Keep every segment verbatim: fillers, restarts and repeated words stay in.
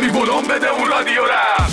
کمی ولوم بده اون رادیو رم.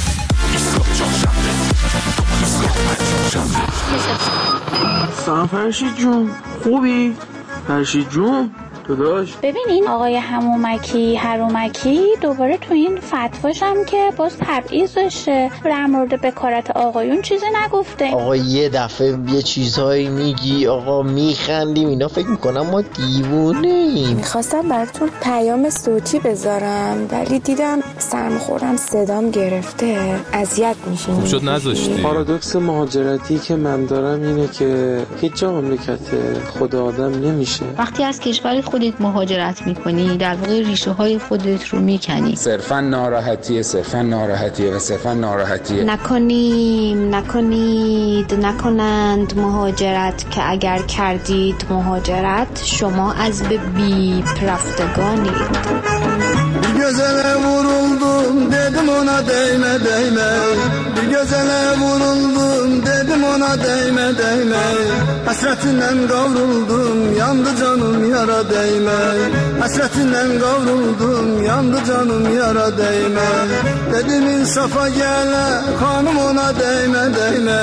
سلام فرشید جون، خوبی؟ فرشید جون داداش. ببینین آقای همومکی هرومکی دوباره تو این فتواش هم که باز تبعیض داشته در مورد بکارت آقایون چیزی نگفته. آقا یه دفعه یه چیزهایی میگی آقا میخندیم اینا، فکر میکنم ما دیوونه ایم. میخواستم براتون پیام صوتی بذارم ولی دیدم سرم خوردم صدام گرفته، اذیت میشین. خوب شد نذاشتی. پارادوکس مهاجرتی که من دارم اینه که هیچ جا مملکت خود آدم نمیشه. وقتی از کشور خودت مهاجرت میکنی در واقع ریشه های خودت رو میکنی. صرفا ناراحتیه صرفا ناراحتیه و صرفا ناراحتیه. نکنیم نکنید نکنند مهاجرت که اگر کردید مهاجرت شما از به بیپ رفتگانید. Gözele vuruldum dedim ona değme değme. Bir gözele vuruldum dedim ona değme değme. Hasretinden kavruldum yandı canım yara değme. Hasretinden kavruldum yandı canım yara değme. Dedim insafa gele kanım ona değme değme.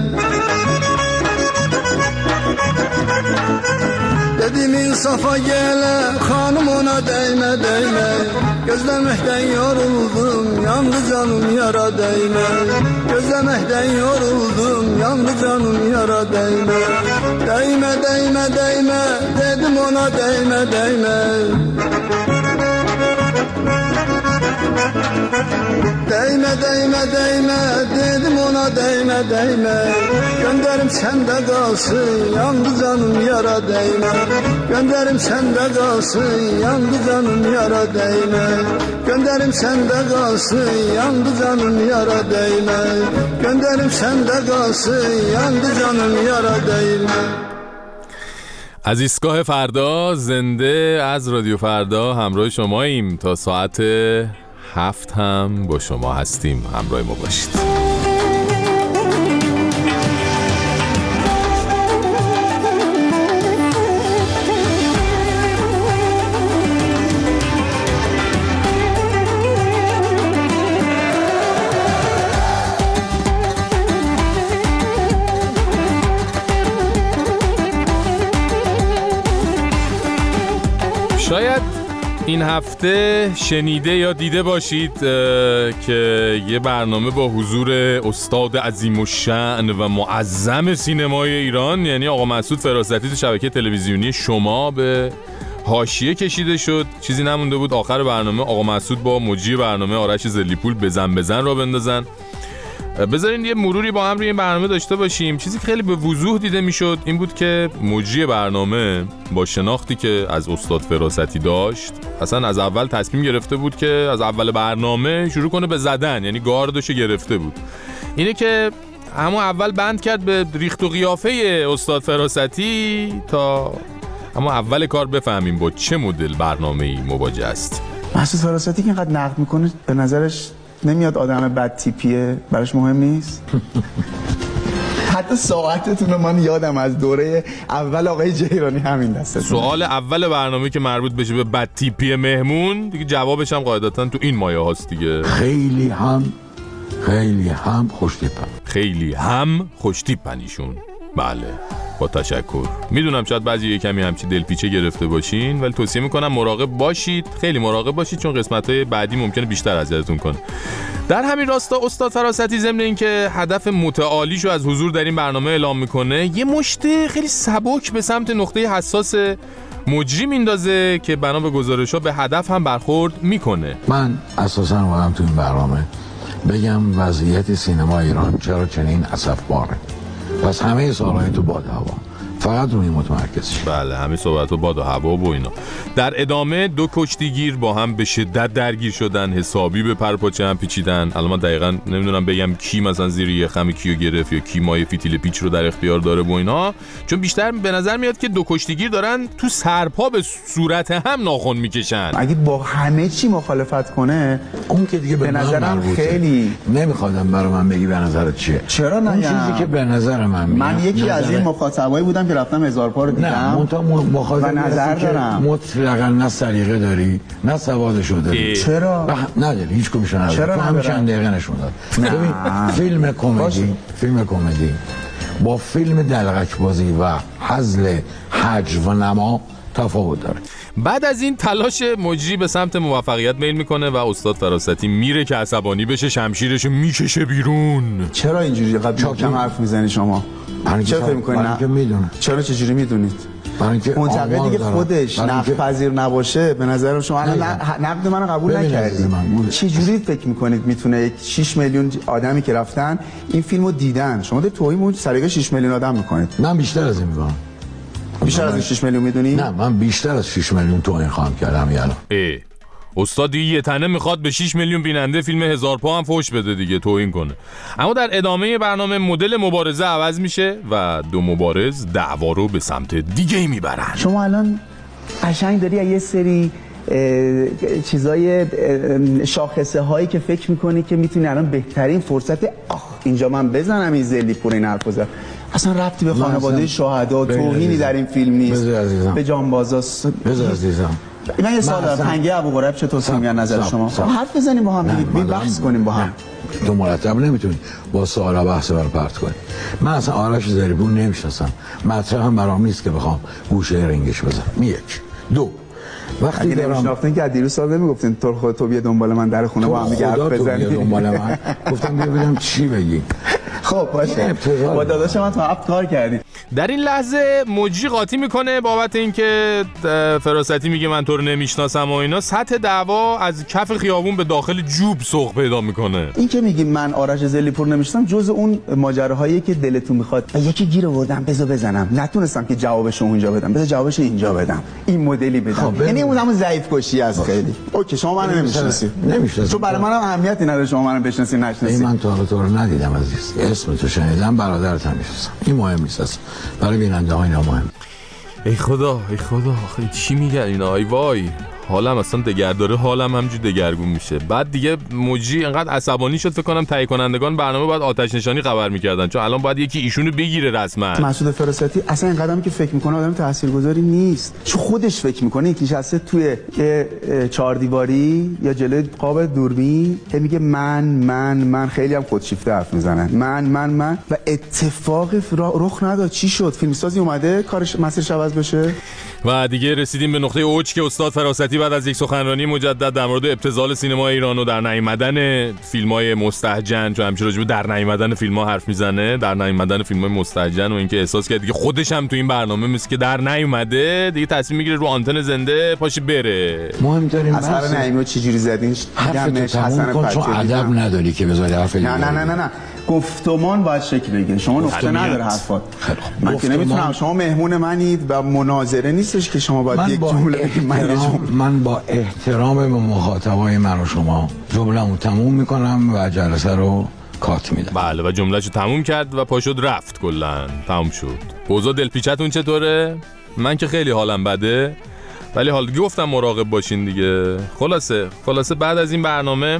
Dedim insafa gele hanım ona değme değme. Gözlemekten yoruldum yandı canım yara değme. Gözlemekten yoruldum yandı canım yara değme. Değme değme değme dedim ona değme değme. Değme değme değme dedim ona değme değme. Gönderim sende kalsın yandı canım yara değme. Gönderim sende kalsın yandı canım yara değme. Gönderim sende kalsın yandı canım yara değme. Gönderim sende kalsın yandı canım yara değme. از ایستگاه فردا زنده از رادیو فردا همراه شماییم تا ساعت هفت هم با شما هستیم. همراه ما باشید. شاید این هفته شنیده یا دیده باشید که یه برنامه با حضور استاد عظیم الشأن و معظم سینمای ایران یعنی آقا مسعود فراستی تو شبکه تلویزیونی شما به حاشیه کشیده شد. چیزی نمونده بود آخر برنامه آقا مسعود با مجری برنامه آرش زلیپول بزن بزن را بندازن. بذارین یه مروری با هم روی این برنامه داشته باشیم. چیزی که خیلی به وضوح دیده میشد این بود که مجری برنامه با شناختی که از استاد فراستی داشت اصلا از اول تصمیم گرفته بود که از اول برنامه شروع کنه به زدن، یعنی گاردشو گرفته بود. اینه که همون اول بند کرد به ریخت و قیافه استاد فراستی تا همون اول کار بفهمیم با چه مدل برنامه‌ای مواجه است. مسعود فراستی که اینقدر نقد میکنه به نظرش نمیاد آدم بد تیپیه؟ براش مهم نیست؟ حتی ساعتتون رو من یادم از دوره اول آقای جیرانی همین دسته. سوال اول برنامه که مربوط بشه به بد تیپی مهمون دیگه جوابش هم قاعدتاً تو این مایه هاست دیگه. خیلی هم خیلی هم خوشتیپن. خیلی هم خوشتیپن ایشون. بله با تشکر. میدونم شاید بعضی یه کمی همچی دلپیچه گرفته باشین ولی توصیه میکنم مراقب باشید، خیلی مراقب باشید چون قسمت‌های بعدی ممکنه بیشتر اذیتتون کنه. در همین راستا استاد فراستی ضمن اینکه هدف متعالیشو از حضور در این برنامه اعلام میکنه یه مشت خیلی سبک به سمت نقطه حساس مجری میندازه که بنا به گزارش‌ها به هدف هم برخورد میکنه. من اساساً واقعا تو این برنامه بگم وضعیت سینما ایران چرا چنین اسفباره. پس همه سوالای تو باد هوا فقط روی متمرکز شد. بله همه صحبت و باد و هوا و اینا. در ادامه دو کشتیگیر با هم به شدت درگیر شدن، حسابی به پرپاچه هم پیچیدن. الان من دقیقاً نمیدونم بگم کی مثلا زیر یه خم کیو گرفت یا کی مایه فیتیل پیچ رو در اختیار داره و اینا، چون بیشتر به نظر میاد که دو کشتیگیر دارن تو سرپا به صورت هم ناخن میکشن. اگه با همه چی مخالفت کنه اون که دیگه به, به نظرم خیلی نمیخوادم برای من بگی به نظرت چیه. چرا نه؟ اون چیزی که به نظر من من یکی نظر... از این مخاطبایی بودم که رفتم هزار پا رو دیدم. نه منتها مخاطب و نظر دارم. مطلقاً نه سلیقه داری نه سوادشو داری. چرا؟ نداری، هیچ کمیشون نداری. چرا همین چند دقیقه نشون داد. ببین فیلم کمدی، فیلم کمدی با فیلم دلغک بازی و هزل حج و نما تفاوت داره. بعد از این تلاش مجری به سمت موفقیت میل میکنه و استاد فراستی میره که عصبانی بشه، شمشیرشو میکشه بیرون. چرا اینجوری قبل کم حرف میزنی شما؟ چرا فکر میکنی نه؟ میدونم. چرا چجوری میدونید؟ منتقدی که خودش نقد پذیر نباشه به نظر شما الان نقد منو قبول نکردید. چه جوری فکر میکنید میتونه شش میلیون آدمی که رفتن این فیلمو دیدن شما در توهین سلیقه شش میلیون آدم میکنید؟ من بیشتر از این میگم. بیشتر از شش میلیون میدونی؟ نه من بیشتر از شش میلیون توهین خواهم کردم یعنی. ای استاد یه تنه میخواد به شش میلیون بیننده فیلم هزار پا هم فوش بده دیگه، توهین کنه. اما در ادامه برنامه مدل مبارزه عوض میشه و دو مبارز دعوا رو به سمت دیگه میبرن. شما الان قشنگ داری یه سری چیزای شاخصه هایی که فکر میکنی که میتونی الان بهترین فرصت آخ اینجا من بزنم این زلی پور این حرف بزنم. اصلا ربطی به خانواده شهدا توهینی در این فیلم نیست. به جانبازا بذار عزیزم. من یه سوال دارم. پنگه ابوقریب چطور سمیه نظر شما؟ حرف بزنیم با هم دیگه، بحث کنیم با هم. تو مرتب نمیتونی با سوالا بحث برو پرت کنی. من اصلا آرش زریپور نمیشناسم. مطرحم برام نیست که بخوام گوشه رنگش بزنم. یک دو وقتی دارم نمیشناختین که دیروز سال نمیگفتین تو خودت تو بیا دنبال من در خونه با هم دیگه حرف بزنیم. دنبال من گفتم بیا ببینم چی بگی. خب باشه با داداش من تو اپ کار کردی. در این لحظه مجری قاطی میکنه بابت اینکه فراستی میگه من تو رو نمیشناسم و اینا. سطح دعوا از کف خیابون به داخل جوب سوق پیدا میکنه. این که میگی من آرش زلیپور نمیشناسم جز اون ماجراهایی که دلتون میخواد یکی گیر آوردم بذار بزنم نتونستم که جوابش رو اونجا بدم بذار جوابش اینجا بدم این مدلی بدم. یعنی اون همون ضعیف کشی از خیلی. اوکی شما منو نمیشناسی. نمیشناسی. تو برای منم اهمیتی نداره شما منو بشناسی نشناسی. من تو رو تو رو ندیدم عزیز. اسم تو شنیدم برادرت هم میشناسم. این مهم نیست. برای بیننده ها اینا مهم. ای خدا ای خدا آخه چی میگن اینا؟ ای وای حالم اصلا دگرداره، حالم همجوری دگرگون میشه. بعد دیگه مجری انقدر عصبانی شد فکر کنم تهیه کنندگان برنامه باید آتش نشانی خبر میکردن، چون الان باید یکی ایشونو بگیره رسما. مسعود فراستی اصلا این قدمی که فکر میکنه آدم تاثیرگذاری نیست، چون خودش فکر میکنه یکی نشسته توی چهار دیواری یا جلوی قاب دوربین که میگه من من من خیلی هم خودشیفته حرف میزنن من من من و اتفاق رخ نداد. چی شد؟ فیلمسازی اومده کارش مسیرش عوض بشه. و دیگه رسیدیم به نقطه اوج که استاد فراستی بعد از یک سخنرانی مجدد در مورد ابتذال سینما ایران و در نیامدن فیلم‌های مستهجن، چون همیشه راجع به در نیامدن فیلم‌ها حرف میزنه، در نیامدن فیلم‌های مستهجن و اینکه احساس کرد دیگه خودش هم تو این برنامه مثل که در نیومده دیگه تصمیم میگیره رو آنتن زنده پاشه بره. مهمترین اثر نعیمی رو چجوری زدین؟ حرفش حسن کن چون ادب نداری که بذاری حرف. نه نه نه نه گفتمان باید شکل بگیره. شما نقطه نداره حرفات. من که نمیتونم. شما مهمون منید و مناظره نیستش که شما باید یک جمله بگید. من با احترام به مخاطبای من و شما جمله‌مو تموم میکنم و جلسه رو کات میدم. بله و جمله‌شو تموم کرد و پاشد رفت. کلا تموم شد. اوضاع دلپیچتون چطوره؟ من که خیلی حالم بده، ولی حال گفتم مراقب باشین دیگه. خلاصه خلاصه بعد از این برنامه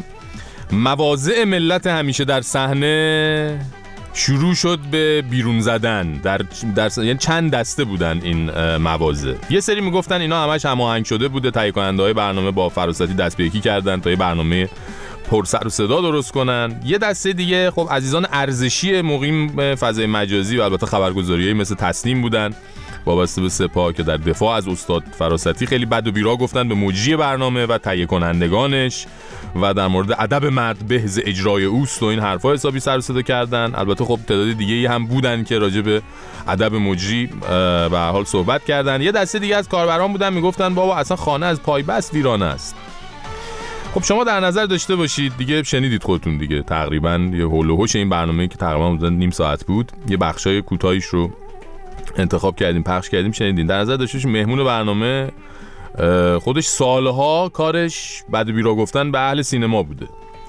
مواضع ملت همیشه در صحنه شروع شد به بیرون زدن. در, در یعنی چند دسته بودن این مواضع. یه سری میگفتن اینا همش هماهنگ شده بوده، تهیه کننده‌های برنامه با فراستی دست به یکی کردن تا یه برنامه پر سر و صدا درست کنن. یه دسته دیگه خب عزیزان ارزشی مقیم فضای مجازی و البته خبرگزاریایی مثل تسنیم بودن وابسته به سپاه که در دفاع از استاد فراستی خیلی بد و بیرا گفتن به مجری برنامه و تهیه کنندگانش و در مورد ادب مرد بهز اجرای اوست و این حرفا حسابی سر و صدا کردن. البته خب تعداد دیگه ای هم بودن که راجع به ادب مجری به هر حال صحبت کردن. یه دسته دیگه از کاربران بودن میگفتن بابا اصلا خانه از پای بست ویرانه است. خب شما در نظر داشته باشید دیگه، شنیدید خودتون دیگه تقریبا یه هول و هوش این برنامه که تقریبا نیم ساعت بود، یه بخشای کوتاهیش رو انتخاب کردیم پخش کردیم شنیدین. در نظر داشته باشید مهمون برنامه خودش سالها کارش بد و بیرا گفتن به اهل سینما بوده.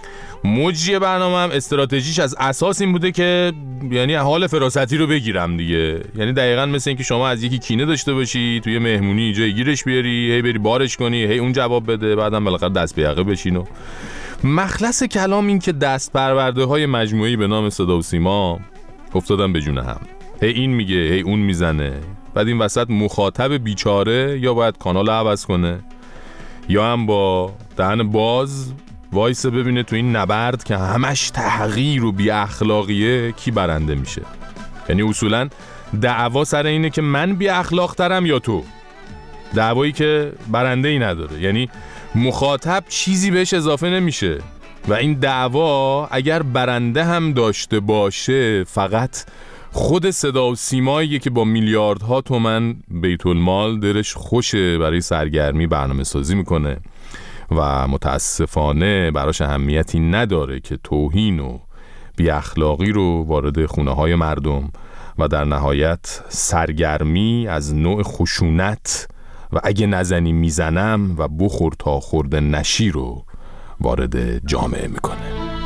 مجری برنامه هم استراتژیش از اساس این بوده که یعنی حال فراستی رو بگیرم دیگه. یعنی دقیقاً مثل این که شما از یکی کینه داشته باشی توی مهمونی جای گیرش بیاری، هی بری بارش کنی، هی اون جواب بده، بعدم بالاخره دست به یقه بشین. و مخلص کلام این که دست پرورده های مجموعی به نام صدا و سیما افتادن به جون هم. هی این میگه هی اون میزنه، بعد این وسط مخاطب بیچاره یا باید کانال عوض کنه یا هم با دهن باز وایسه ببینه تو این نبرد که همش تحقیر و بی اخلاقیه کی برنده میشه. یعنی اصولا دعوا سر اینه که من بی اخلاق ترم یا تو، دعوایی که برنده ای نداره. یعنی مخاطب چیزی بهش اضافه نمیشه و این دعوا اگر برنده هم داشته باشه فقط خود صدا و سیماییه که با میلیاردها تومن بیت المال درش خوشه برای سرگرمی برنامه سازی میکنه و متاسفانه براش اهمیتی نداره که توهین و بی اخلاقی رو وارد خونه های مردم و در نهایت سرگرمی از نوع خشونت و اگه نزنی میزنم و بخور تا خورده نشی رو وارد جامعه میکنه.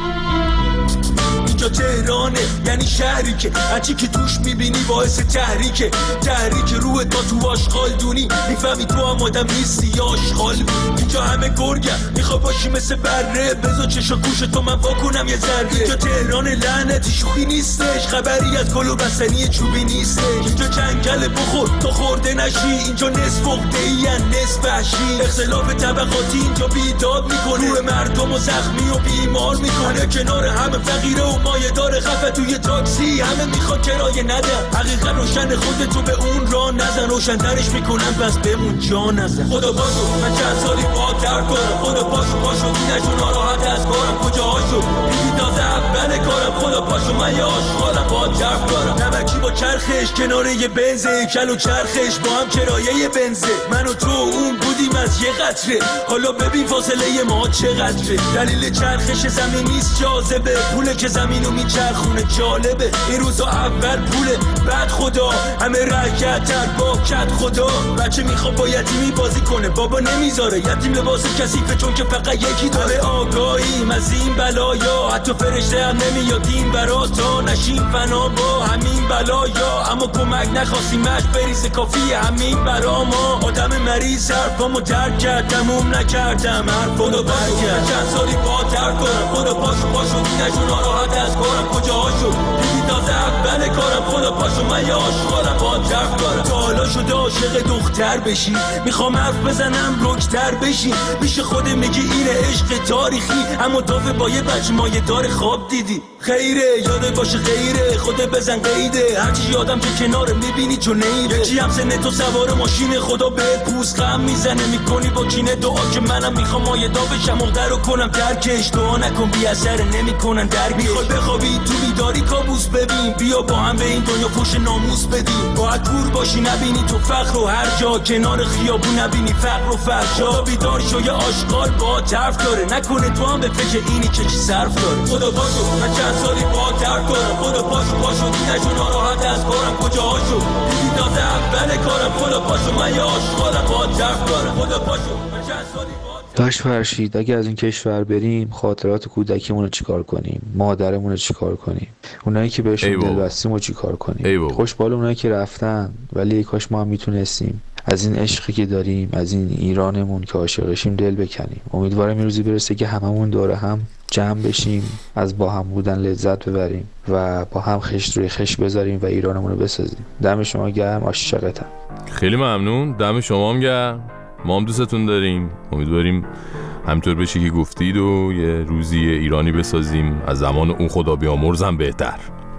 اینجا تهرانه، یعنی شهری که هرچی که توش میبینی باعث تحریکه، تحریک روح تا تو آشغال دونی میفهمی تو هم آدم نیستی یا آشغال. اینجا همه گرگم میخوای باشی مثل بره، بذار چشا گوش تو من واکنم یه ذره. اینجا تهران لعنتی شوخی نیستش، خبری از گل و بستنی چوبی نیستش. اینجا جنگل بخور تا خورده نشی، اینجا نصف عقده‌ای نصف وحشی. اختلاف طبقاتی اینجا بیداد میکنه، روح مردم و زخمی و بیمار میکنه. کنار همه فقیره و مایه داره خفه توی تاکسی، همه میخواد کرایه ندن. حقیقت روشن خودتو به اون راه نزن، روشن ترش میکنن بس بمون جا نزن. خدا پاشو من چند سالی با درد کنم، خدا پاشو پاشو دینشون ناراحت از کارم کجاهاشو دیدی تازه اول کارم. خدا پاشو من یه آشغالم با درد کنم، نمکی با چرخش کنار یه بنزه، کل و چرخش با هم کرایه بنزه. من و تو اون بودیم از یه قطره، حالا ببین فاصله ما چقدره. دلیل چرخش زمین نیست جاذبه، پوله که زمینو میچرخونه جالبه. این روزا اول پوله بعد خدا، همه رکعتر با کت خدا. بچه میخواد با یتیمی بازی کنه، بابا نمیذاره یتیم لباس کثیفه چون که فقط یکی داره. آگاهیم از این بلایا، حتی فرشته هم نمیاد این برا تا نشیم فنا با همین بلایا. اما کمک نخواستیمش بریزه کافیه همین برا ما. آدم مریض حرفامو درک کرد، تموم نکردم حرفامو برگرد. چند سالی با درد کنم، خدا پاشو پاشو دینشون ناراحت از کارم کجاهاشو دیدی تازه اول کارم. خدا پاشو من یه آشغالم با درد کنم. تا حالا شده عاشق دختر بشی، میخوام حرف بزنم رکتر بشی. میشه خودت میگی اینه عشق تاریخی، اما دافه با یه بچه مایه دار خواب دیدی. خیره یادت باشه خیره، خودت بزن قیده. هرچی یادم که کنار میبینی چون نیره. یکی هم سنه تو سوار ماشین، خدا بهت پوست غم میزنه. میکنی با کینه دعا که منم میخوام مایه دا بشم، مقدر رو کنم درکش. دعا نکن بی اثر نمیکنن درک. میخوای بخوابی تو بیداری کابوس ببین، بیا با هم به این دنیا فوش ناموس بدیم. باید کور باشی نبینی تو فقر و هر جا، کنار خیابون نبینی فقر و فرشا. بیدار شو یه آشغال با طرف داره، نکنه تو هم به فکر اینی که چی صرف داره. خدا پاشو من چند سالی با درد کنم، خدا پاشو پاشو دینشون ناراحت از کارم کجاهاشو دیدی تازه اول کارم. خدا پاشو من یه آشغالم با طرف داره. خدا پاشو من چند سالی داش فرشید اگه از این کشور بریم خاطرات کودکیمون رو چیکار کنیم؟ مادرمون رو چیکار کنیم؟ اونایی که بهشون دل بستیم رو چیکار کنیم؟ خوشبال اونایی که رفتن، ولی کاش ما هم میتونستیم از این عشقی که داریم، از این ایرانمون که عاشقشیم دل بکنیم. امیدوارم یه روزی برسه که هممون دور هم جمع بشیم، از با هم بودن لذت ببریم و با هم خشت روی خشت بذاریم و ایرانمون رو بسازیم. دم شما گرم، عاشقتم. خیلی ممنون، دم شما هم گرم. ما هم دوستتون داریم، امیدواریم همطور بشه که گفتید و یه روزی ایرانی بسازیم از زمان اون خدا بیامرزم بهتر.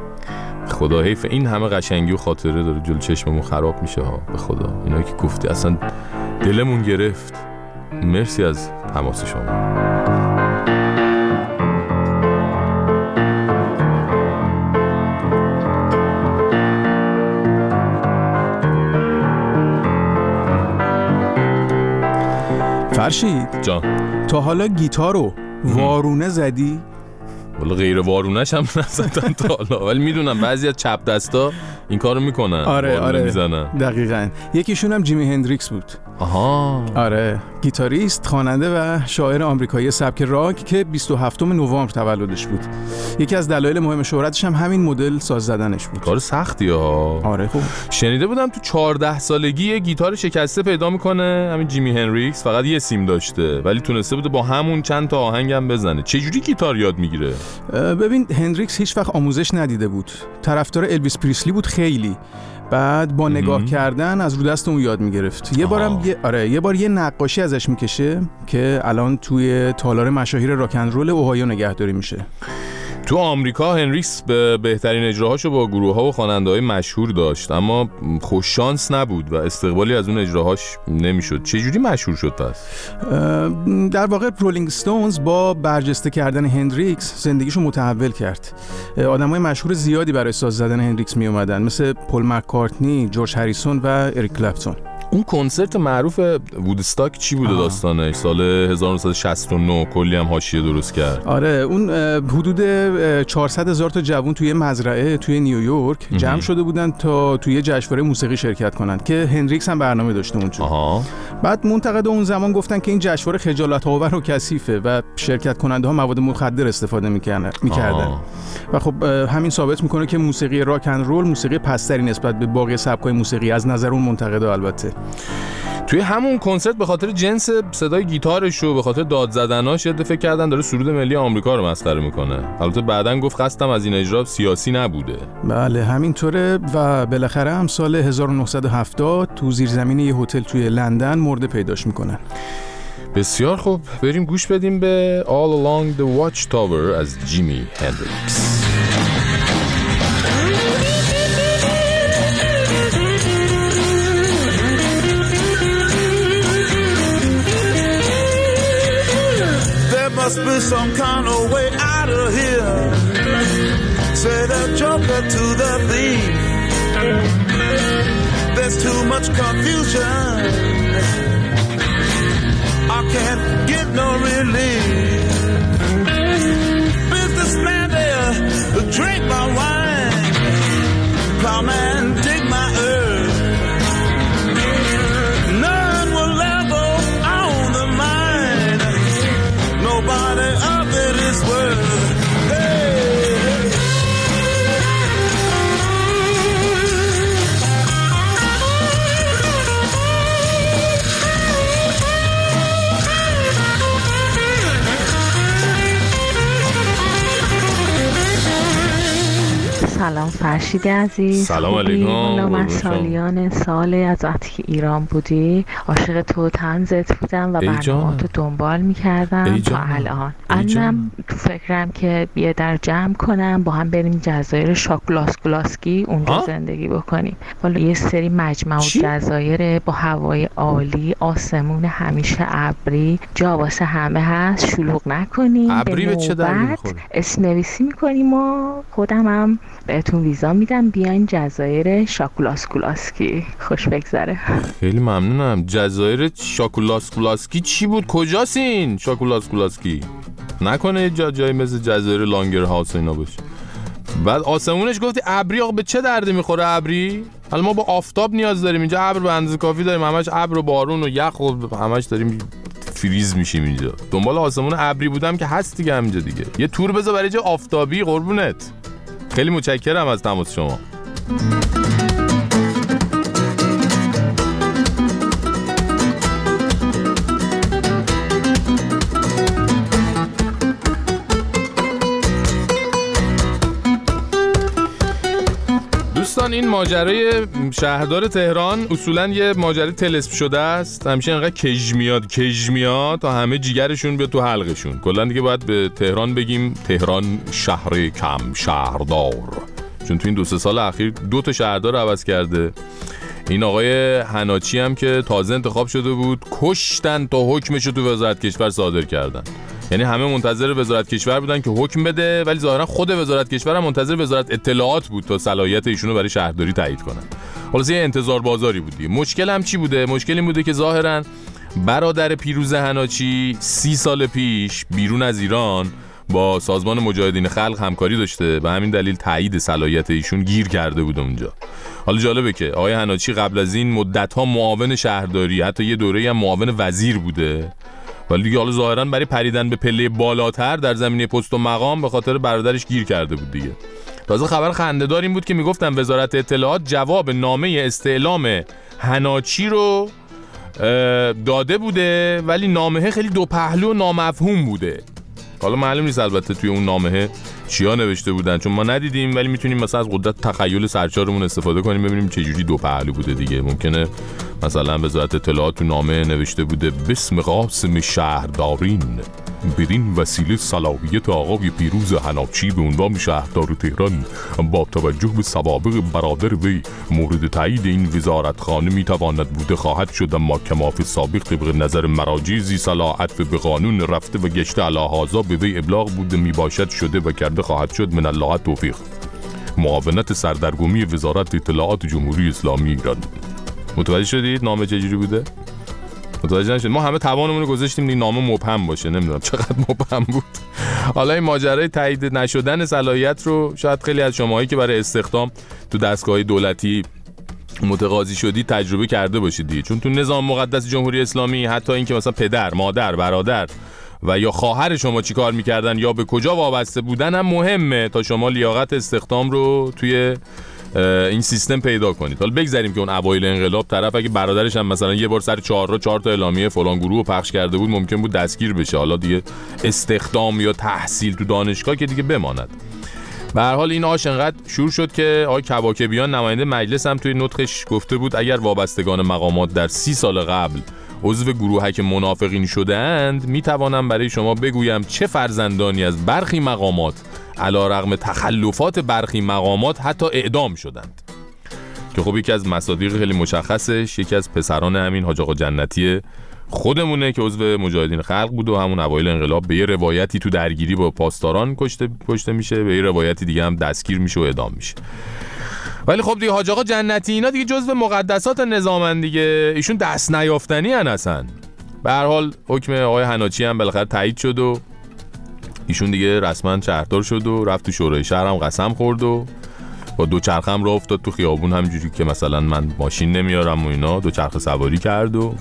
خدا حیف این همه قشنگی و خاطره داره جلو چشممون خراب میشه ها. به خدا اینایی که گفتی اصلا دلمون گرفت. مرسی از تماس شما. فرشید جان، تا حالا گیتارو وارونه زدی؟ والا غیر وارونش هم نزدم تا حالا، ولی میدونم بعضی از چپ دستا این کارو میکنن. آره آره میزنن. دقیقاً. یکیشون هم جیمی هندریکس بود. آها. آره، گیتاریست، خواننده و شاعر آمریکایی سبک راک که بیست و هفتم نوامبر تولدش بود. یکی از دلایل مهم شهرتش هم همین مدل ساز زدنش بود. کار سختی ها. آره خوب. شنیده بودم تو چهارده سالگی یه گیتار شکسته پیدا میکنه همین جیمی هندریکس، فقط یه سیم داشته ولی تونسته بوده با همون چند تا آهنگم بزنه. چه جوری گیتار یاد میگیره؟ ببین هندریکس هیچ وقت آموزش ندیده بود. طرفدار الویس پریسلی بود، خیلی. بعد با نگاه کردن از رو دست اون یاد میگرفت. یه بارم یه آره یه بار یه نقاشی ازش میکشه که الان توی تالار مشاهیر راک اند رول اوهایو نگهداری میشه. تو آمریکا هندریکس به بهترین اجراهاشو با گروه‌ها و خواننده‌های مشهور داشت، اما خوش شانس نبود و استقبالی از اون اجراهاش نمیشد. چه جوری مشهور شد پس؟ در واقع رولینگ استونز با برجسته کردن هندریکس زندگیشو متحول کرد. آدمای مشهور زیادی برای ساز زدن هندریکس می اومدن، مثل پل مک‌کارتنی، جورج هریسون و اریک کلپتون. اون کنسرت معروف وودستاک چی بوده داستانش؟ سال هزار و نهصد و شصت و نه کلی هم حاشیه درست کرد. آره اون حدود چهارصد هزار تا جوون توی مزرعه توی نیویورک جمع شده بودن تا توی جشنواره موسیقی شرکت کنن که هندریکس هم برنامه داشته اونجا. آها. بعد منتقدا اون زمان گفتن که این جشنواره خجالت آور و کثیفه و شرکت کننده ها مواد مخدر استفاده میکردن میکردن و خب همین ثابت میکنه که موسیقی راک اند رول موسیقی پستری نسبت به باقی سبکای موسیقی از نظر اون منتقدا. البته توی همون کنسرت به خاطر جنس صدای گیتارش و به خاطر داد زدناش یه فکر کردن داره سرود ملی آمریکا رو مسخره میکنه. البته بعدن گفت قصدم از این اجرا سیاسی نبوده. بله همینطوره و بالاخره هم سال هزار و نهصد و هفتاد تو زیرزمین یه هتل توی لندن مرده پیداش میکنن. بسیار خوب، بریم گوش بدیم به All Along the Watchtower از جیمی هندریکس. Must be some kind of way out of here. Say the joker to the thief. There's too much confusion. I can't get no relief. Businessman there, drink my wine. Plowman, dig my earth. None will level on the mine. Nobody of it is worth. سلام فرشید عزیز. سلام علیکم. من سالیان سال از وقتی که ایران بودی عاشق تو طنزت بودم و برنامه‌تو دنبال می‌کردم تا الان. الانم تو فکرم که یه در جمع کنم با هم بریم جزایر شاکلاسکولاسکی اونجا ها؟ زندگی بکنیم. والا یه سری مجمع جزایر با هوای عالی، آسمون همیشه ابری، جا واسه همه هست، شلوغ نکنیم. ابری به چه دردی می‌خوره؟ اسم نویسی می‌کنیم و خودم هم بهتون ویزا میدم بیاین جزایر شاکلاسکولاسکی. خوش بگذره. خیلی ممنونم. جزایر شاکلاسکولاسکی چی بود؟ کجاست این شاکلاسکولاسکی؟ نکنه جا جایی مثل جزایر لانگر هاوس اینا باشه. بعد آسمونش گفتی ابری. آقا به چه دردی میخوره ابری؟ حالا ما با آفتاب نیاز داریم اینجا، ابر به اندازه کافی داریم، همش ابر و بارون و یخ و همش داریم فریز میشیم اینجا. دنبال آسمون ابری بودم که هست دیگه همینجا دیگه. یه تور بذار برای جا آفتابی قربونت. خیلی متشکرم از تماس شما. دوستان این ماجرای شهردار تهران اصولا یه ماجرای طلسم شده است. همیشه انقدر کج میاد کج میاد تا همه جیگرشون بیاد تو حلقشون. کلا دیگه باید به تهران بگیم تهران شهر کم شهردار، چون تو این دو سه سال اخیر دو تا شهردار عوض کرده. این آقای حناچی هم که تازه انتخاب شده بود کشتن تا حکمشو تو وزارت کشور صادر کردن. یعنی همه منتظر وزارت کشور بودن که حکم بده، ولی ظاهرا خود وزارت کشور هم منتظر وزارت اطلاعات بود تا صلاحیت ایشونو برای شهرداری تایید کنن. خلاص یه انتظار بازاری بودی. مشکل هم چی بوده؟ مشکل این بوده که ظاهرا برادر پیروز حناچی سی سال پیش بیرون از ایران با سازمان مجاهدین خلق همکاری داشته، به همین دلیل تایید صلاحیت ایشون گیر کرده بود اونجا. حالا جالبه که آقای حناچی قبل از این مدت‌ها معاون شهرداری، حتی یه دوره‌ای هم معاون وزیر بوده، ولی دیگه حالا ظاهراً برای پریدن به پله بالاتر در زمینه پست و مقام به خاطر برادرش گیر کرده بود دیگه. تازه خبر خنده‌دار این بود که میگفتن وزارت اطلاعات جواب نامه استعلام حناچی رو داده بوده، ولی نامه خیلی دو پهلو و نامفهوم بوده. حالا معلوم نیست البته توی اون نامه چیا نوشته بودن چون ما ندیدیم، ولی میتونیم مثلا از قدرت تخیل سرشارمون استفاده کنیم ببینیم چه جوری دو پهلو بوده دیگه. ممکنه مثلا وزارت اطلاعات تو نامه نوشته بوده بسم قاسم شهردارین بدین وسیله صلاحیت آقای پیروز حناچی به عنوان شهردار تهران با توجه به سوابق برادر وی مورد تایید این وزارتخانه میتواند بوده خواهد شد، اما کماف سابق طبق نظر مراجع ذی صلاحیت به قانون رفته و گشته علی هذا به وی ابلاغ بوده میباشد شده و کرده خواهد شد. من الله توفیق. معاونت سردرگمی وزارت اطلاعات جمهوری اسلامی ایران. متوجه شدید نامه چجوری بوده؟ متوجه نشد. ما همه توانمون رو گذاشتیم این نامه مبهم باشه، نمیدونم چقدر مبهم بود. حالا این ماجرای تایید نشدن صلاحیت رو شاید خیلی از شماهایی که برای استخدام تو دستگاه دولتی متقاضی شدی تجربه کرده باشید دیگه، چون تو نظام مقدس جمهوری اسلامی حتی اینکه مثلا پدر، مادر، برادر و یا خواهر شما چی کار میکردن یا به کجا وابسته بودن هم مهمه تا شما لیاقت استخدام رو توی این سیستم پیدا کنید. حالا بگذاریم که اون اوایل انقلاب طرف اگه برادرش هم مثلا یه بار سر چهار را چهار تا اعلامیه فلان گروه رو پخش کرده بود ممکن بود دستگیر بشه، حالا دیگه استخدام یا تحصیل تو دانشگاه که دیگه بماند. به هر حال این آش انقدر شور شد که آقای کباکبیان نماینده مجلس هم توی نطقش گفته بود اگر وابستگان مقامات در سی سال قبل عضو گروهک منافقین شده‌اند میتوانم برای شما بگویم چه فرزندانی از برخی مقامات علیرغم تخلفات برخی مقامات حتی اعدام شدند. که خب یکی از مصادیق خیلی مشخصش یکی از پسران همین حاج آقا جنتی خودمونه که عضو مجاهدین خلق بود و همون اوایل انقلاب به یه روایتی تو درگیری با پاسداران کشته کشته میشه، به یه روایتی دیگه هم دستگیر میشه و اعدام میشه. ولی خب دیگه حاج آقا جنتی اینا دیگه جزو مقدسات نظامن دیگه، ایشون دست نیافتنی ان اصلا. به هر حال حکم آقای حناچی هم بالاخره تایید شد و ایشون دیگه رسما شهردار شد و رفت تو شورای شهر هم قسم خورد و با دو چرخم راه افتاد تو خیابون همینجوری که مثلا من ماشین نمیارم و اینا، دو چرخ سواری کرد و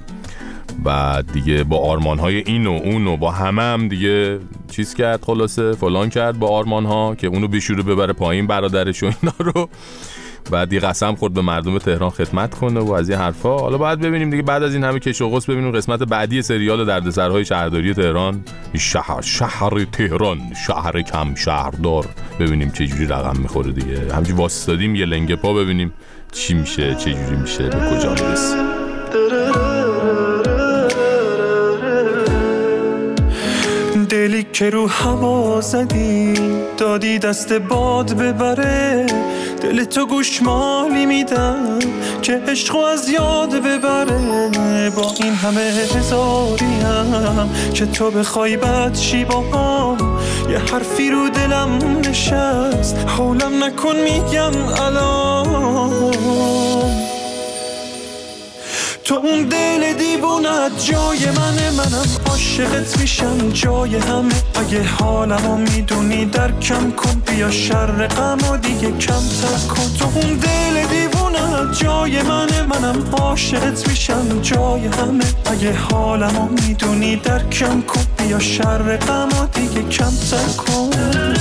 بعد دیگه با آرمان‌های این و اون و با همه هم دیگه چیز کرد، خلاصه فلان کرد با آرمان‌ها که اونو بشوره ببره پایین برادرش و اینا رو. بعد یه قسم خورد به مردم تهران خدمت کنه و از این حرفا. حالا باید ببینیم دیگه بعد از این همه کش و قوس ببینیم قسمت بعدی سریال دردسرهای شهرداری تهران، شهر شهر تهران، شهر کم شهردار، ببینیم چه جوری رقم میخوره دیگه. همینجوری واسطادیم یه لنگه پا ببینیم چی میشه، چه جوری میشه، به کجا میرسه. دلی که رو هوا زدی دادی دست باد ببره، دل تو گوشمالی میدم که عشقو از یاد ببره. با این همه هزاریم که تو بخوای بد شی با هم، یه حرفی رو دلم نشست حولم نکن میگم الان. تو اون دل دیوونت جای منه، منم عاشقت میشم جای همه. اگه حالمو میدونی در کم کن، بیا شر غمو دیگه کمتر کن. تو اون دل دیوونت جای منه، منم عاشقت میشم جای همه. اگه حالمو میدونی در کم کن، بیا شر غمو دیگه کمتر کن.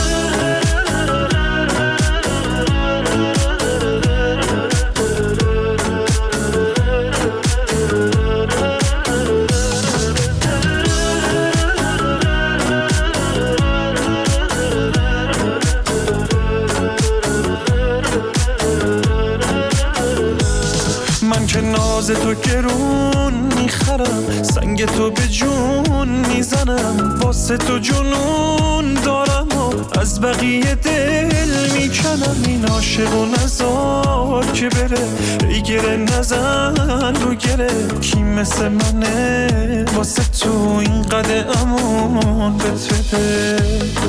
که ناز تو گرون میخرم، سنگ تو به جون میزنم، واسه تو جنون دارم و از بقیه دل میکنم. این عاشق و نزار که بره، ای گره نزن رو گره، کی مثل منه واسه تو این قد امان بده.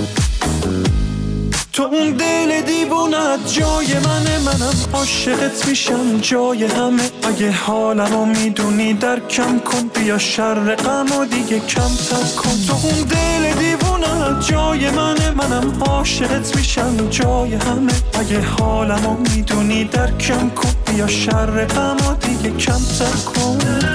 تو اون دل دیوونت جای منه، منم عاشقت میشم جای همه. اگه حالمو میدونی در کم کن، بیا شر غمو دیگه کمتر کن. تو اون دل دیوونت جای منه، منم عاشقت میشم جای همه. اگه حالمو میدونی در کم کن، بیا شر غمو دیگه کمتر کن.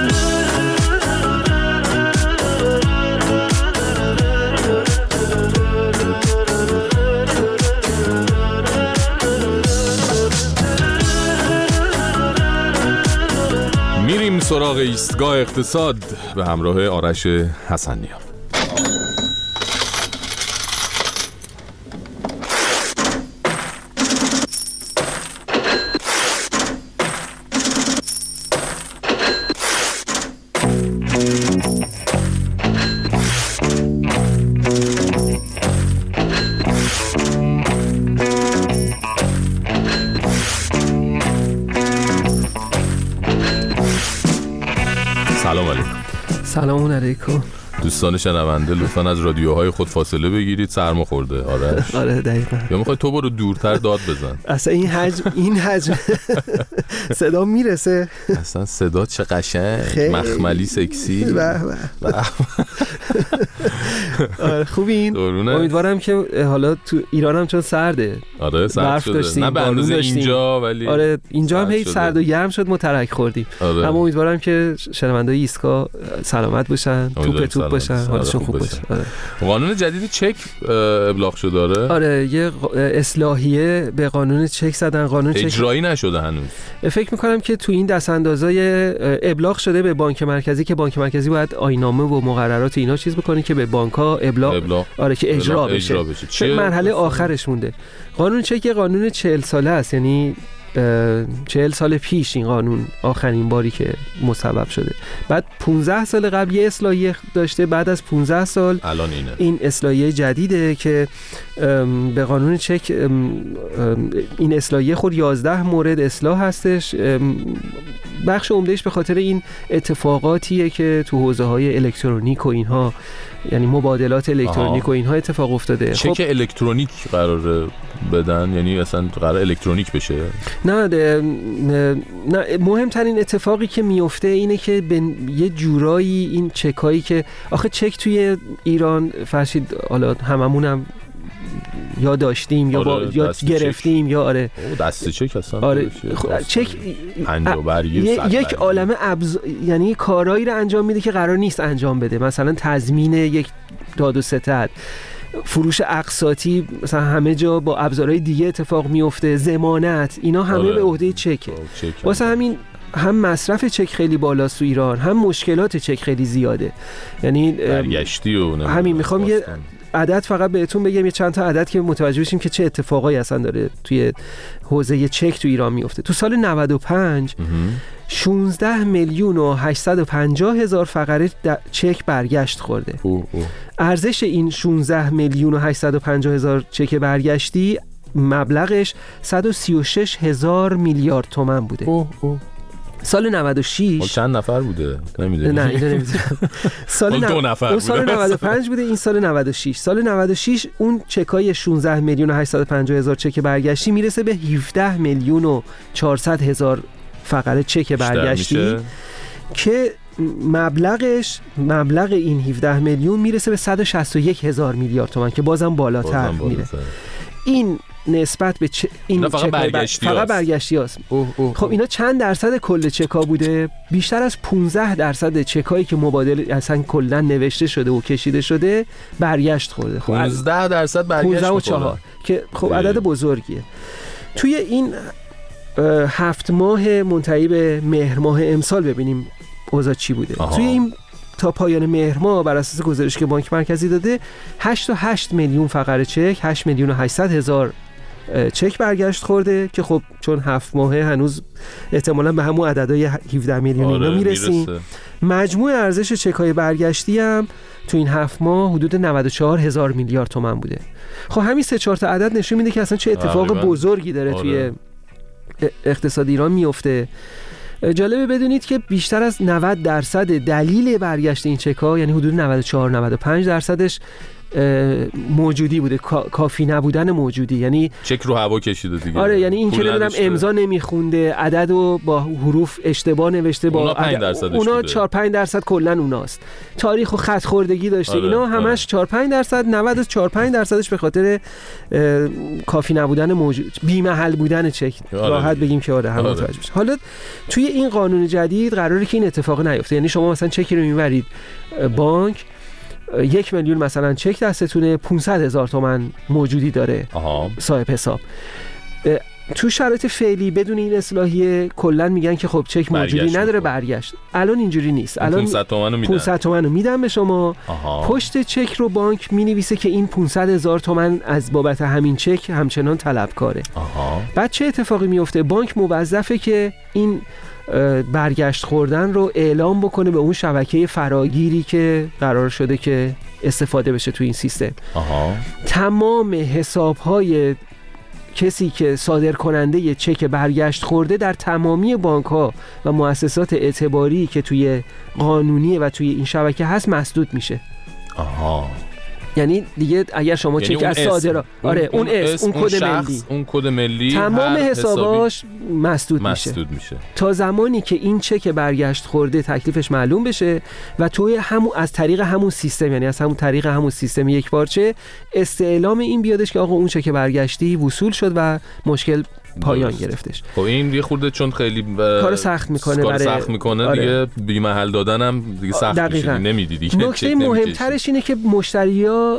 میریم سراغ ایستگاه اقتصاد به همراه آرش حسنیان. سلام علیکم. دوستان شنونده لطفاً از رادیوهای خود فاصله بگیرید، سرما خورده. آرش آره دقیقاً. یا میخوای تو برو دورتر داد بزن؟ اصلا این حجم این حجم صدا میرسه؟ اصلا صدا چه قشنگ، مخملی سکسی. به به. آره خوبین؟ امیدوارم که حالا تو ایران هم چون سرده. آره سرد شده. نه به اندازه اینجا ولی آره اینجا هم هی سرد و گرم شد، ما ترک خوردیم. آره. اما امیدوارم که شنوندای ایسکا سلامت باشن، توپ توپ باشن، حالشون خوب باشه. آره. قانون جدید چک ابلاغ شده داره؟ آره یه اصلاحیه به قانون چک زدن. قانون چک اجرایی نشده هنوز. فکر می‌کنم که تو این دستاندازای ابلاغ شده به بانک مرکزی که بانک مرکزی باید آیین‌نامه و مقررات اینا چیز بکنه که به بانک‌ها ابلاغ, ابلاغ آره که اجرا ابلاغ بشه. اجرا بشه. چه مرحله آخرش مونده. قانون چک قانون چهل ساله است، یعنی چهل سال پیش این قانون آخرین باری که مصوب شده. بعد پانزده سال قبل یه اصلاحیه داشته، بعد از پانزده سال الان اینه. این اصلاحیه جدیده که به قانون چک این اصلاحیه خود یازده مورد اصلاح هستش. بخش عمدهش به خاطر این اتفاقاتیه که تو حوزه‌های الکترونیک و اینها، یعنی مبادلات الکترونیک آها. و اینها اتفاق افتاده. چک خب الکترونیک قرار بدن، یعنی اصلا قرار الکترونیک بشه؟ نه ده نه مهمترین اتفاقی که میفته اینه که به یه جورایی این چکایی که آخه چک توی ایران فرشید حالا هممونم یا داشتیم یا با یا گرفتیم چک. یا آره دست چک اصلا آره چک یک عالمه ابز... یعنی کارایی رو انجام میده که قرار نیست انجام بده، مثلا تضمین یک داد و ستد، فروش اقساطی مثلا همه جا با ابزارهای دیگه اتفاق میفته، ضمانت، اینا همه آره. به عهده چکه. واسه همین هم مصرف چک خیلی بالاست تو ایران، هم مشکلات چک خیلی زیاده. یعنی برگشتی و همین میخوام یه عدد فقط بهتون بگم، یه چند تا عدد که متوجه بشیم که چه اتفاقایی اصلا داره توی حوزه چک تو ایران میفته. تو سال نود و پنج شانزده میلیون و هشتصد و پنجاه هزار فقره چک برگشت خورده. اوه اوه. ارزش این شانزده میلیون و هشتصد و پنجاه هزار چک برگشتی مبلغش صد و سی و شش هزار میلیارد تومان بوده. اوه اوه. سال نود و شش چند نفر بوده؟ نمیدونم. نه اینو نمیدونم. سال دو نفر اون سال نود و پنج بوده، این سال نود و شش. سال نود و شش اون چکای شانزده میلیون و هشتصد و پنجاه هزار چک برگشتی میرسه به هفده میلیون و چهارصد هزار فقره چک برگشتی که مبلغش مبلغ این هفده میلیون میرسه به صد و شصت و یک هزار میلیارد تومان که بازم بالاتر بازم میره. این نسبت به چ... این فقط برگشتی فقط برگشتی هست. اوه اوه خب اینا چند درصد کل چکا بوده؟ بیشتر از پانزده درصد چکایی که مبادله اصلا کلا نوشته شده و کشیده شده برگشت خورده. خب پانزده درصد برگشت پانزده و چهار که خب عدد بزرگیه. توی این هفت ماه منتهی به مهر ماه امسال ببینیم اوضاع چی بوده. آها. توی این تا پایان مهر ماه بر اساس گزارشی که بانک مرکزی داده هشت و هشت میلیون فقره چک، هشت میلیون و هشتصد هزار چک برگشت خورده که خب چون هفت ماهه هنوز احتمالاً به همون عددهای هفده میلیون اینا آره میرسیم. مجموع ارزش چک‌های برگشتی هم تو این هفت ماه حدود نود و چهار هزار میلیارد تومان بوده. خب همین سه چهار تا عدد نشون میده که اصلا چه اتفاق آره بزرگی داره آره. توی اقتصاد ایران میفته. جالبه بدونید که بیشتر از نود درصد دلیل برگشت این چک‌ها، یعنی حدود نود و چهار نود و پنج درصدش موجودی بوده، کافی نبودن موجودی، یعنی چک رو هوا کشیده دیگه. آره یعنی این که نمیدونم امضا نمیخونده، عددو با حروف اشتباه نوشته، با اونا پنج درصد اونا چهار پنج درصد کلا اوناست. تاریخ و خط خوردگی داشته آره. اینا همش آره. چهار پنج درصد، نود و چهار پنج درصدش به خاطر کافی نبودن موجود، بی محل بودن چک. آره. راحت بگیم که آره همه متوجه بشه. حالا توی این قانون جدید قراره که این اتفاق نیفته، یعنی شما مثلا چکی رو میبرید بانک، یک میلیون مثلا چک دستتونه، پانصد هزار تومان موجودی داره آها. صاحب حساب. تو شرایط فعلی بدون این اصلاحیه کلا میگن که خب چک موجودی نداره برگشت. الان اینجوری نیست. الان پانصد تومانو میدن. پانصد تومانو میدن به شما. آها. پشت چک رو بانک مینویسه که این پانصد هزار تومان از بابت همین چک همچنان طلبکاره. آها. بعد چه اتفاقی میفته؟ بانک موظفه که این برگشت خوردن رو اعلام بکنه به اون شبکه فراگیری که قرار شده که استفاده بشه تو این سیستم. آها. تمام حساب‌های کسی که صادر کننده یه چک برگشت خورده در تمامی بانک‌ها و مؤسسات اعتباری که توی قانونی و توی این شبکه هست مسدود میشه. آها. یعنی دیگه اگر شما یعنی چک از صادرا آره اون اسم اون کد ملی اون کد ملی تمام حساباش مسدود, مسدود میشه. میشه تا زمانی که این چک برگشت خورده تکلیفش معلوم بشه و توی همون از طریق همون سیستم، یعنی از همون طریق همون سیستم یک پارچه استعلام این بیادش که آقا اون چک برگشتی وصول شد و مشکل پایان درست. گرفتش. خب این یه خورده چون خیلی ب... کار سخت میکنه کار سخت میکنه آره. دیگه بی محل دادنم دیگه سخت میشه، نمیدی دیگه. نکته مهمترش اینه که مشتری‌ها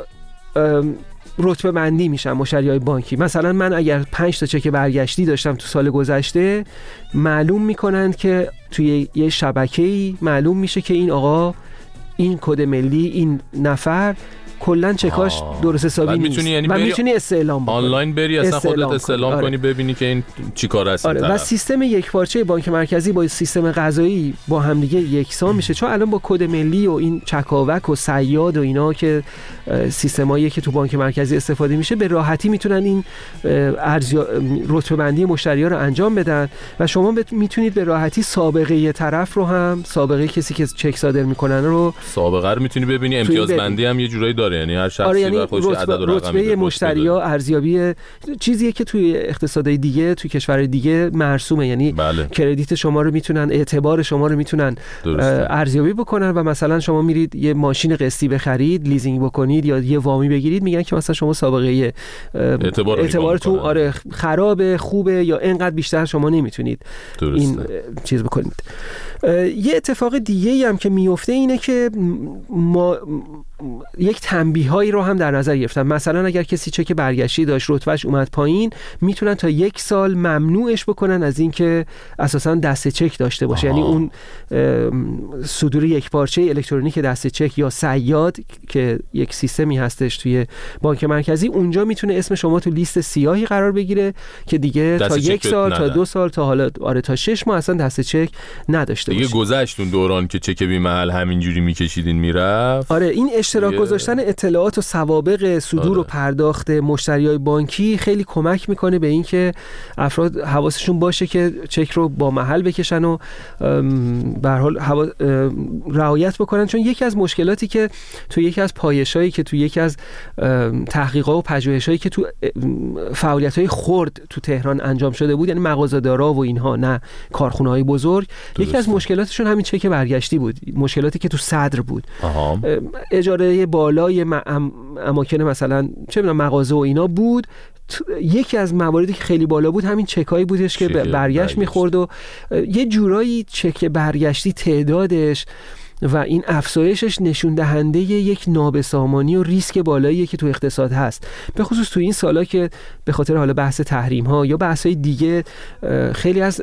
رتبه بندی میشن، مشتریای بانکی. مثلا من اگر پنج تا چک برگشتی داشتم تو سال گذشته، معلوم میکنند که توی یه شبکه‌ای معلوم میشه که این آقا این کد ملی این نفر کلا چکاش درست حسابی نیست یعنی و میتونی استعلام بکنی آنلاین بری اصلا خودت استعلام آره. کنی ببینی که این چی کار است. آره. و سیستم یک پارچه بانک مرکزی با سیستم قضایی با همدیگه یکسان میشه، چون الان با کد ملی و این چکاوک و صیاد و اینا که سیستمایی که تو بانک مرکزی استفاده میشه به راحتی میتونن این ارزیا رتبه بندی مشتری‌ها رو انجام بدن و شما میتونید به راحتی سابقه طرف رو هم، سابقه کسی که چک صادر میکنن رو سابقه رو میتونی ببینی. امتیاز بندی هم یه جورایی داره، یعنی هر شخصی آره یعنی خودش عدد و رقم رتبه مشتری‌ها ارزیابی چیزیه که توی اقتصادهای دیگه توی کشور دیگه مرسومه، یعنی بله. کردیت شما رو میتونن، اعتبار شما رو میتونن ارزیابی بکنن و مثلا شما میرید یه ماشین قسطی بخرید، لیزینگ بکنید یا یه وامی بگیرید، میگن که مثلا شما سابقه اعتبار اعتبارتون آره خرابه خوبه یا اینقدر بیشتر شما نمیتونید درسته. این چیز بکنید. یه اتفاق دیگه هم که میفته اینه که ما یک تنبیهایی رو هم در نظر گرفتن. مثلا اگر کسی چک برگشتی داشت رتبهش اومد پایین، میتونن تا یک سال ممنوعش بکنن از اینکه اساسا دسته چک داشته باشه. آها. یعنی اون صدور یک پارچه الکترونیک دسته چک یا صیاد که یک سیستمی هستش توی بانک مرکزی، اونجا میتونه اسم شما تو لیست سیاهی قرار بگیره که دیگه تا یک سال ندن. تا دو سال تا حالا آره تا شش ماه اصلا دسته چک نداشته باشه. دیگه گذشت اون دوران که چک بی محل همینجوری میکشیدین میرفت. آره این اشتراک دیگه... گذاشتن اطلاعات و سوابق صدور آره. و پرداخت مشتریای بانکی خیلی کمک میکنه به اینکه افراد حواسشون باشه که چک رو با محل بکشن و به هر حال حوا... رعایت بکنن. چون یکی از مشکلاتی که تو یکی از پایشایی که تو یکی از تحقیقات و پژوهشایی که تو فعالیت‌های خرد تو تهران انجام شده بود، یعنی مغازه‌دارا و اینها، نه کارخونه‌های بزرگ، درست. یکی از مشکلاتشون همین چک برگشتی بود. مشکلاتی که تو صدر بود. آها. اجاره بالای م... اماکن مثلا چه می‌دونم مغازه و اینا بود. یکی از مواردی که خیلی بالا بود همین چکایی بودش که برگشت, برگشت می‌خورد و یه جورایی چک برگشتی تعدادش و این افزایشش نشون دهنده یک نابسامانی و ریسک بالاییه که تو اقتصاد هست، به خصوص تو این سالا که به خاطر حالا بحث تحریم ها یا بحث های دیگه خیلی از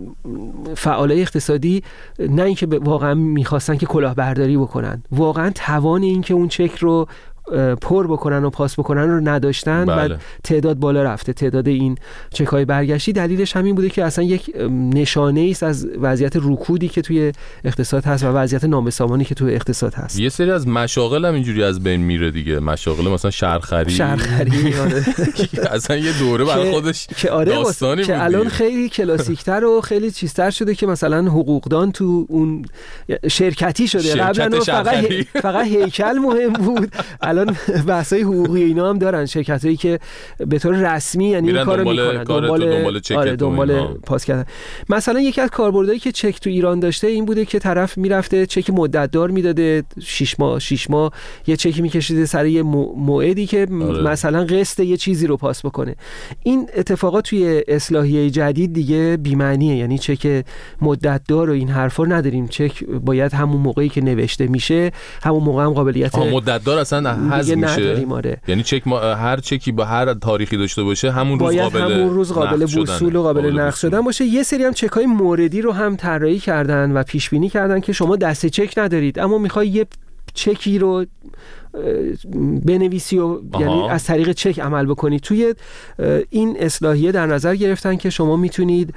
فعالای اقتصادی نه اینکه واقعا میخواستن که کلاهبرداری بکنن، واقعا توان این که اون چک رو پر بکنن و پاس بکنن رو نداشتن. بله. و تعداد بالا رفته، تعداد این چک‌های برگشتی. دلیلش همین بوده که اصلا یک نشانه است از وضعیت رکودی که توی اقتصاد هست و وضعیت نابسامانی که توی اقتصاد هست. یه سری از مشاغل هم اینجوری از بین میره دیگه، مشاغل مثلا شهرخری شهرخری آره. اصلا یه دوره برای خودش که آره داستانی بود که الان خیلی کلاسیک‌تر و خیلی چیزتر شده که مثلا حقوقدان تو اون شرکتی شده. قبلا فقط فقط هیکل مهم بود، الان بحث‌های حقوقی اینا هم دارن شرکتایی که به طور رسمی یعنی این کارو میکنن، دنبال دنبال چک آره دنبال پاس کردن. مثلا یکی از کاربردایی که چک تو ایران داشته این بوده که طرف میرفته چک مدت دار میداده، شش ماه شش ماه یه چکی میکشیده سر یه موعدی که آره. مثلا قسط یه چیزی رو پاس بکنه. این اتفاقات توی اصلاحیه جدید دیگه بی معنیه، یعنی چک مدت دار و این حرفا نداریم. چک باید همون موقعی که نوشته میشه همون موقع هم قابلیت مدت دار اصلا حذف میشه. آره. یعنی چک ما هر چکی با هر تاریخی داشته باشه همون روز قابل همون روز قابل وصول و قابل نقض شدن باشه. یه سری هم چک‌های موردی رو هم طراحی کردن و پیش بینی کردن که شما دسته چک ندارید اما میخوای یه چکی رو بنویسی و یعنی از طریق چک عمل بکنی. توی این اصلاحیه در نظر گرفتن که شما میتونید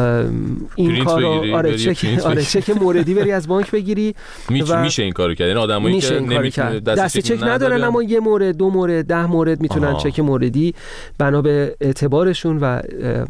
این کارو آره چک آره چک موردی بری از بانک بگیری. و میشه این کارو کرد. این آدمایی که نمیتونن دست چک ندارن اما یه مورد دو مورد ده مورد میتونن آها. چک موردی بنا به اعتبارشون و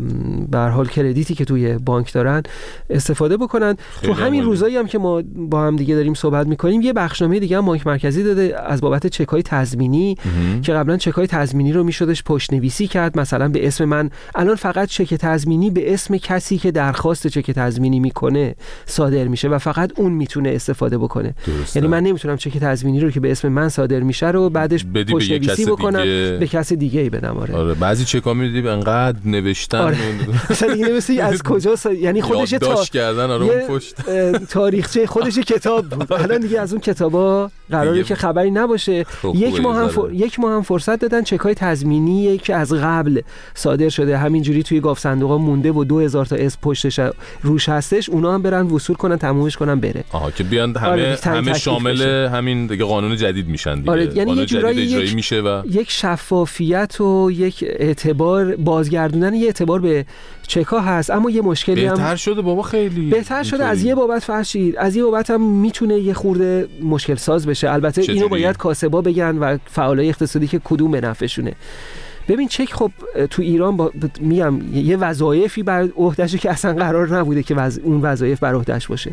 به هر حال کردیتی که توی بانک دارن استفاده بکنن. تو همین روزایی هم که ما با هم دیگه داریم صحبت میکنیم یه بخشنامه دیگه هم بانک مرکزی داده از بابت چک‌های تضمینی امه. که قبلا چک‌های تضمینی رو میشدش پشت‌نویسی کرد، مثلا به اسم من. الان فقط چک تضمینی به اسم کسی که درخواست چک تضمینی میکنه صادر میشه و فقط اون میتونه استفاده بکنه. درسته. یعنی من نمیتونم چک تضمینی رو که به اسم من صادر میشه رو بعدش پشت‌نویسی بکنم دیگه. به کسی دیگه ای بدم. آره, آره. بعضی چک‌ها میدید انقدر نوشتن آره. مثلا دیگه نمی‌سی از کجا سا... یعنی خودش تا کردن آره اون پشت تاریخچه خودش کتاب بود. الان دیگه از اون کتابا قراره که خبری نباشه. یک ماه هم فر... یک ماه هم فرصت دادن چک‌های تضمینی که از قبل صادر شده همینجوری توی گاف صندوقا مونده و دو هزار تا اسم پشتش روش هستش، اونا هم برن وصول کنن تمومش کنن بره. آها که بیان همه آره همه شامل بشه. همین دیگه قانون جدید میشن دیگه. آره یعنی یه جورایی یک... میشه و یک شفافیت و یک اعتبار بازگردوندن یه اعتبار به چک‌ها هست. اما یه مشکلی هم بهتر شده بابا، خیلی بهتر شده. از یه بابت فرشید از یه بابت هم میتونه یه خورده مشکل ساز بشه. البته اینو جوری؟ باید کاسبا بگن و فعالای اقتصادی که کدوم به نفعشونه. ببین چک خب تو ایران با میگم یه وظایفی بر عهده‌شه که اصلا قرار نبوده که وز... اون وظایف بر عهده‌اش باشه.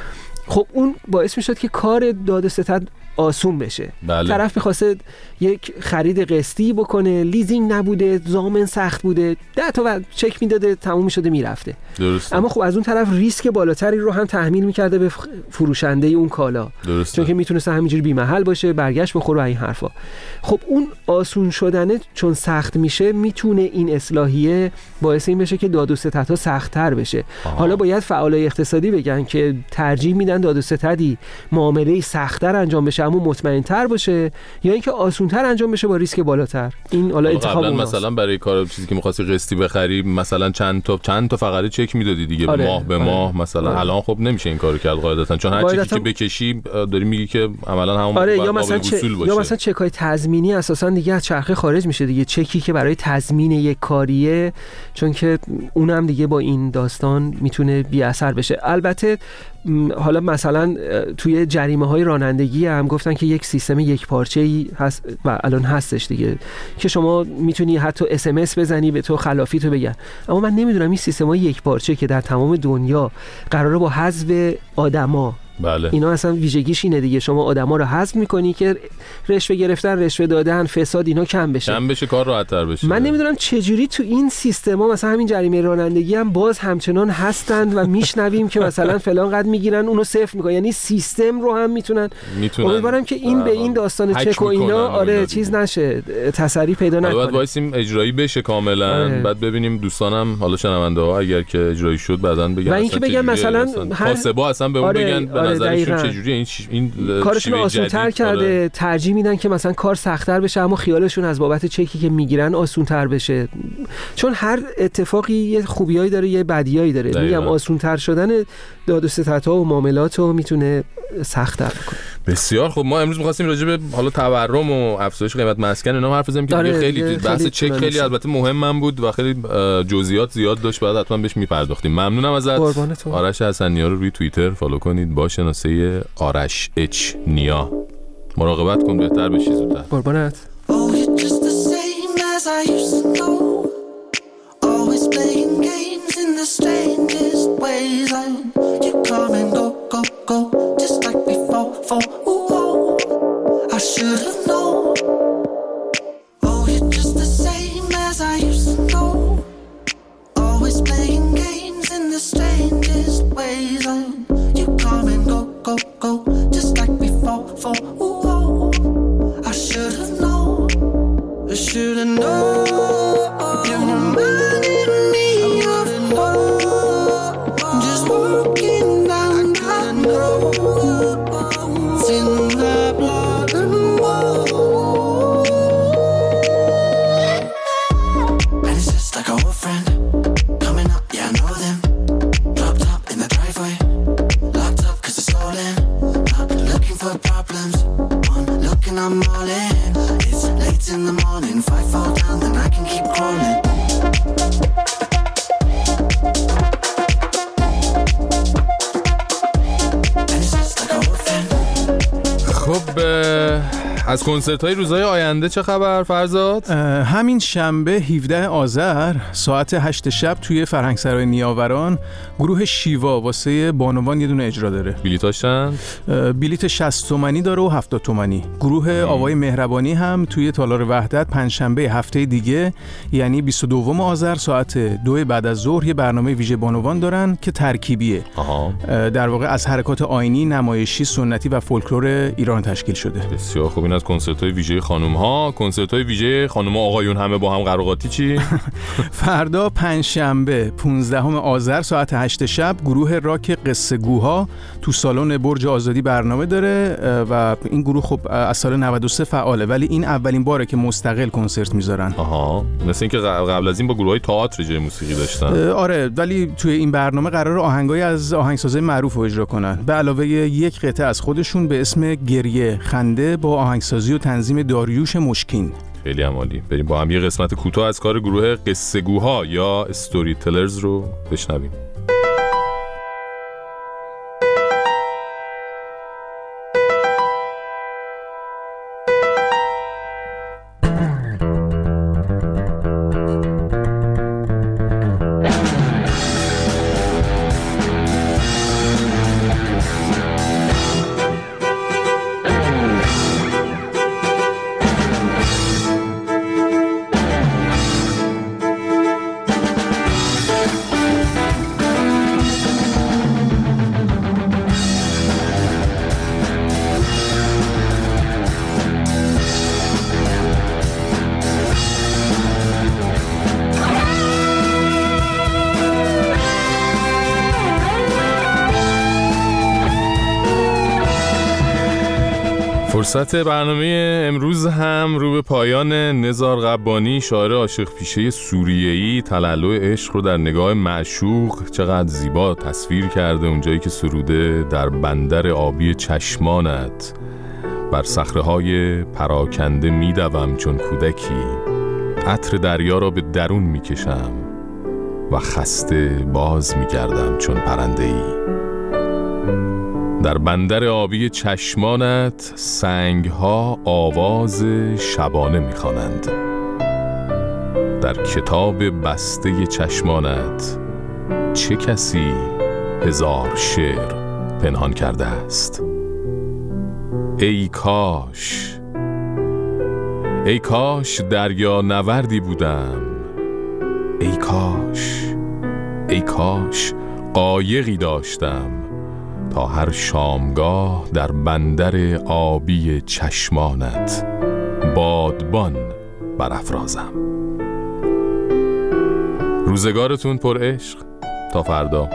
خب اون باعث میشد که کار داد و ستد آسون بشه. بله. طرف می‌خواسته یک خرید قسطی بکنه، لیزینگ نبوده، ضامن سخت بوده، ده تا و چک میداده تموم می‌شده میرفته. درسته. اما خب از اون طرف ریسک بالاتری رو هم تحمیل می‌کرده به فروشنده اون کالا. درسته. چون که میتونسته همینجوری بی محل باشه، برگشت بخوره و این حرفا. خب اون آسون شدنه چون سخت میشه میتونه این اصلاحیه باعث این بشه که داد و ستدها سخت‌تر بشه. آها. حالا باید فعالای اقتصادی بگن که ترجیح میدن داد و ستدی معامله سخت‌تر انجام بشه اما مطمئن‌تر باشه یا اینکه آسان‌تر انجام بشه با ریسک بالاتر. این حالا انتخاب قبلا مثلا برای کار چیزی که می‌خواستی قسطی بخری مثلا چند تا چند تا فقره چک میدادی دیگه. آره. ماه به آره. ماه مثلا. آره. الان خب نمیشه این کارو کرد قاعدتاً، چون هر چیزی که بکشی داری میگی که عملاً همون آره. یا مثلا چه... یا مثلا چک‌های تضمینی اساساً دیگه از چرخه خارج میشه دیگه. چکی که برای تضمین یک کاریه، چون که اونم دیگه با این داستان میتونه بی اثر بشه. البته حالا مثلا توی جریمه‌های رانندگی هم گفتن که یک سیستم یک پارچه‌ای هست و الان هستش دیگه که شما میتونی حتی اس ام اس بزنی به تو خلافی تو بگن. اما من نمیدونم این سیستم‌های یک پارچه که در تمام دنیا قراره با حذف آدما بله. اینا اصلا ویژگیش اینه دیگه، شما آدما رو حذف می‌کنی که رشوه گرفتن، رشوه دادن، فساد اینا کم بشه. کم بشه، کار راحت‌تر بشه. من نمیدونم چه جوری تو این سیستما مثلا همین جریمه رانندگی هم باز همچنان هستند و میشنویم که مثلا فلان قد میگیرن اونو صفر میکنن. یعنی سیستم رو هم میتونن امیدوارم که این به این داستان چک و اینا آره چیز نشه، تسری پیدا نکنه. بعد وایسیم اجرایی بشه کاملا. آره. بعد ببینیم دوستانم حالا شنونده ها اگر که اجرایی شد بعدن بگن. و اینکه بگن مثلا کاسبا اصلا به اون بگن نظرشون چجوریه این این کارشون آسان‌تر کرده. ترجیح میدن که مثلا کار سخت‌تر بشه اما خیالشون از بابت چکی که میگیرن آسان‌تر بشه، چون هر اتفاقی یه خوبیایی داره یه بدیایی داره. میگم آسان‌تر شدن داد و ستدها و معاملات رو میتونه سخت‌تر کنه. بسیار خوب. ما امروز می‌خواستیم راجع به حالا تورم و افزایش قیمت مسکن اینا حرف بزنیم که داره خیلی خیلی بحث چک خیلی البته مهم بود و خیلی جزئیات زیاد داشت، بعد حتما بهش میپرداختیم. ممنونم ازت. آرش حسنی‌ها رو روی توییتر فالو کنید با شناسه آرش اچ نیا. مراقبت کن بهتر بشی زودتر. قربانت. I should have known. Oh, you're just the same as I used to know. Always playing games in the strangest ways. And you come and go, go, go, just like before. For ooh, oh, I should have known. I should have known. falling. It's late in the morning. If I fall down, then I can keep crawling. خب از کنسرت های روزهای آینده چه خبر فرزاد؟ همین شنبه هفدهم آذر ساعت هشت شب توی فرهنگسرای نیاوران گروه شیوا واسه بانوان یه دونه اجرا داره. بلیطاش چند؟ بلیط شصت تومانی داره و هفتاد تومانی. گروه ام. آوای مهربانی هم توی تالار وحدت پنجشنبه هفته دیگه یعنی بیست و دوم آذر ساعت دو بعد از ظهر یه برنامه ویژه بانوان دارن که ترکیبیه. آها. در واقع از حرکات آیینی، نمایشی، سنتی و فولکلور ایران تشکیل شده. بسیار خوب. این از کنسرت‌های ویژه خانم‌ها. کنسرت‌های ویژه خانم‌ها آقایون همه با هم قراقاتی چی؟ فردا پنجشنبه پانزدهم آذر ساعت هشت شب گروه راک قصه گوها تو سالن برج آزادی برنامه داره و این گروه خب از سال نود و سه فعاله، ولی این اولین باره که مستقل کنسرت میذارن. آها، مثل اینکه قبل از این با گروهای تئاتر جای موسیقی داشتن. آره، ولی توی این برنامه قرار آهنگای از آهنگسازای معروف رو اجرا کنن به علاوه یک قطعه از خودشون به اسم گریه خنده با آهنگسازی و تنظیم داریوش مشکین. خیلی عالی. بریم با هم یه قسمت کوتاه از کار گروه قصه گوها یا استوری تلرز رو بشنویم. فرصت برنامه امروز هم رو به پایان. نزار قبانی شاعر عاشق پیشه سوریه‌ای تلالو عشق رو در نگاه معشوق چقدر زیبا تصویر کرده. اونجایی که سروده در بندر آبی چشمانت بر صخره‌های پراکنده میدوم چون کودکی، عطر دریا را به درون میکشم و خسته باز میگردم چون پرنده‌ای. در بندر آبی چشمانت سنگها آواز شبانه می‌خوانند. در کتاب بسته چشمانت چه کسی هزار شعر پنهان کرده است. ای کاش ای کاش دریا نوردی بودم، ای کاش ای کاش قایقی داشتم تا هر شامگاه در بندر آبی چشمانت بادبان برافرازم. روزگارتون پر عشق. تا فردا.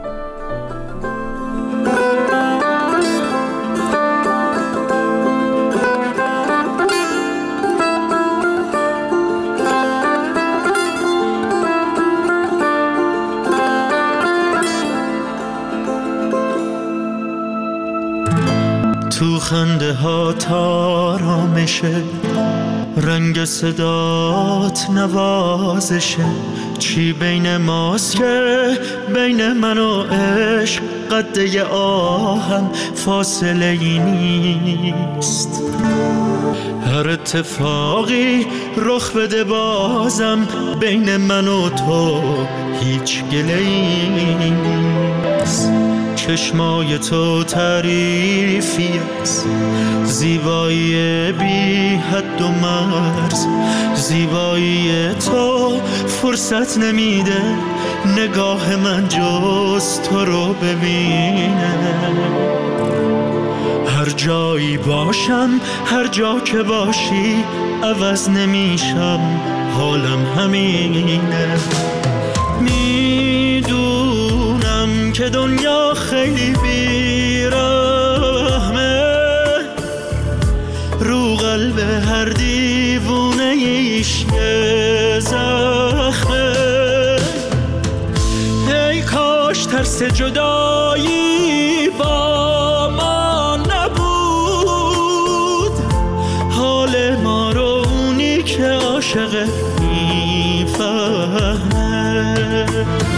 تو خنده ها تارامشه، رنگ صدات نوازشه. چی بین ماست که بین من و عشق قده آهم فاصله ای نیست. هر اتفاقی رخ بده بازم بین من و تو هیچ گله‌ای نیست. چشمای تو تعریفی است، زیبایی بی حد و مرز. زیبایی تو فرصت نمیده نگاه من جز تو رو ببینه. هر جایی باشم هر جا که باشی عوض نمیشم، حالم همینه. میدونم که دنیا خیلی بیرحمه، رو قلب هر دیوونه ایش یه زخمه. ای کاش ترس جدایی با ما نبود، که عاشق میفهمه.